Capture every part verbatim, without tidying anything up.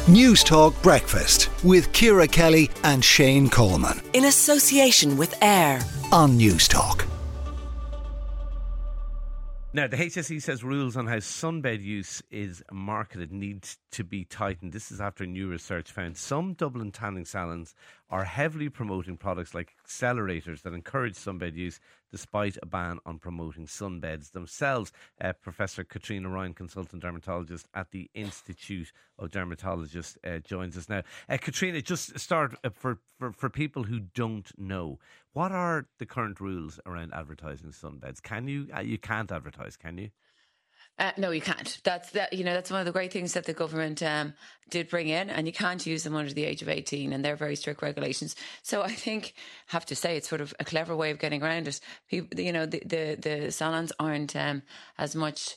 News Talk Breakfast with Ciara Kelly and Shane Coleman. In association with AIR on News Talk. Now, the H S E says rules on how sunbed use is marketed need to be tightened. This is after new research found some Dublin tanning salons are heavily promoting products like accelerators that encourage sunbed use despite a ban on promoting sunbeds themselves. Uh, Professor Katrina Ryan, consultant dermatologist at the Institute of Dermatologists, uh, joins us now. Uh, Katrina, just start uh, for, for, for people who don't know, what are the current rules around advertising sunbeds? Can you, uh, you can't advertise, can you? Uh, no, you can't. That's that. You know, that's one of the great things that the government um, did bring in, and you can't use them under the age of eighteen, and they're very strict regulations. So I think, have to say, it's sort of a clever way of getting around it. People, you know, the the, the salons aren't um, as much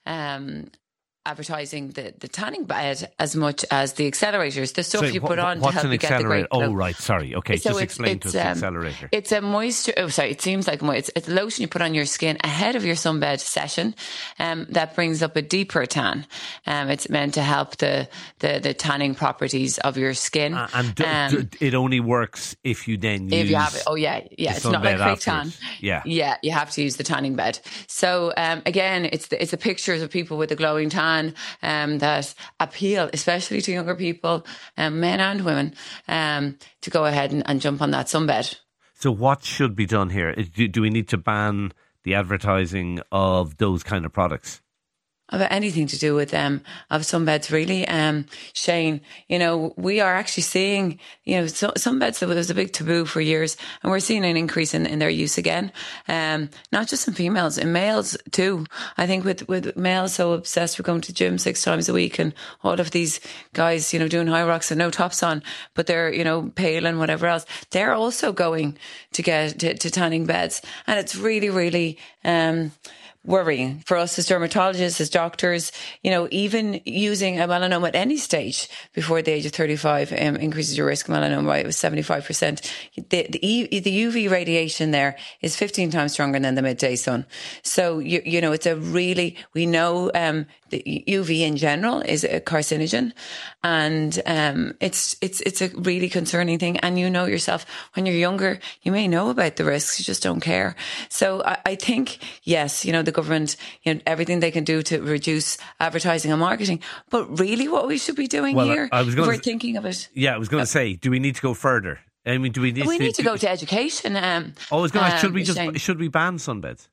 Um, advertising the, the tanning bed as much as the accelerators, the stuff so you wh- put on to what's help an you get the great accelerator? glow. Oh, right, sorry. Okay, So just it's, explain it's, to us the um, accelerator. It's a moisture, oh sorry, it seems like mo- it's, it's lotion you put on your skin ahead of your sunbed session um, that brings up a deeper tan. Um, it's meant to help the, the, the tanning properties of your skin. Uh, and d- um, d- it only works if you then use if you have it. Oh yeah, yeah. It's not like fake tan. Yeah, yeah. You have to use the tanning bed. So um, again, it's the, it's the pictures of people with a glowing tan um, that appeal, especially to younger people, um, men and women, um, to go ahead and, and jump on that sunbed. So what should be done here? Do, do we need to ban the advertising of those kind of products? About anything to do with um of sunbeds, really, um, Shane. You know, we are actually seeing, you know, so, sunbeds. There was a big taboo for years, and we're seeing an increase in, in their use again. Um, not just in females, in males too. I think with with males so obsessed with going to the gym six times a week, and all of these guys, you know, doing high rocks and no tops on, but they're, you know, pale and whatever else. They're also going to get to, to tanning beds, and it's really, really um. worrying for us as dermatologists, as doctors. You know, even using a melanoma at any stage before the age of thirty-five um, increases your risk of melanoma by seventy-five percent. The, the, e, the U V radiation there is fifteen times stronger than the midday sun. So, you, you know, it's a really, we know um, the U V in general is a carcinogen, and um, it's, it's, it's a really concerning thing. And you know yourself, when you're younger, you may know about the risks, you just don't care. So I, I think, yes, you know, the government, you know, everything they can do to reduce advertising and marketing. But really what we should be doing well, here, I was going if we're to, thinking of it. Yeah, I was going to say, do we need to go further? I mean, do we need we to... need to go to education. Um, oh, I was going to, um, should we just, Shane. should we ban sunbeds?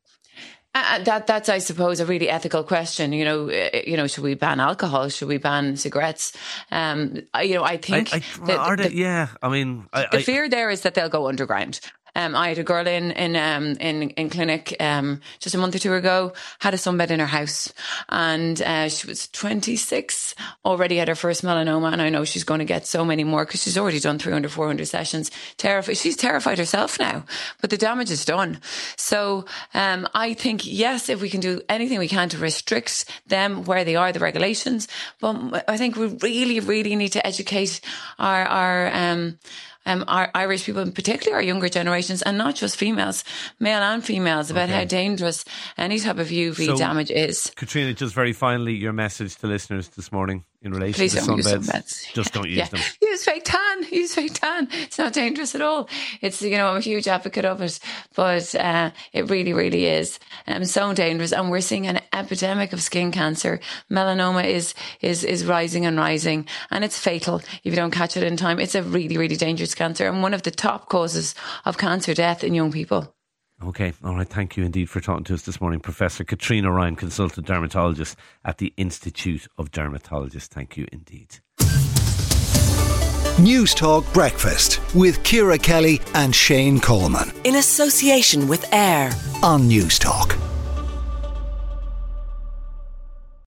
Uh, that that's, I suppose, a really ethical question. You know, uh, you know, should we ban alcohol? Should we ban cigarettes? Um, I, you know, I think I, I, that are the, they, yeah. I mean, I, the I, fear there is that they'll go underground. Um, I had a girl in in um, in, in clinic um, just a month or two ago, had a sunbed in her house, and uh, she was twenty-six, already had her first melanoma, and I know she's going to get so many more because she's already done three hundred, four hundred sessions. Terrified, she's terrified herself now, but the damage is done. So um, I think, yes, if we can do anything we can to restrict them where they are, the regulations, but I think we really, really need to educate our our um, Um, our Irish people, and particularly our younger generations, and not just females, male and females, about okay. how dangerous any type of U V so, damage is. Katrina, just very finally, your message to listeners this morning in relation Please to don't sunbeds. use sunbeds. Just don't use yeah. them. Use fake tan. Use fake tan. It's not dangerous at all. It's, you know, I'm a huge advocate of it, but uh, it really, really is um, so dangerous. And we're seeing an epidemic of skin cancer. Melanoma is is is rising and rising, and it's fatal if you don't catch it in time. It's a really, really dangerous cancer, and one of the top causes of cancer death in young people. Okay, all right. Thank you indeed for talking to us this morning, Professor Katrina Ryan, consultant dermatologist at the Institute of Dermatologists. Thank you indeed. News Talk Breakfast with Ciara Kelly and Shane Coleman. In association with AIR on News Talk.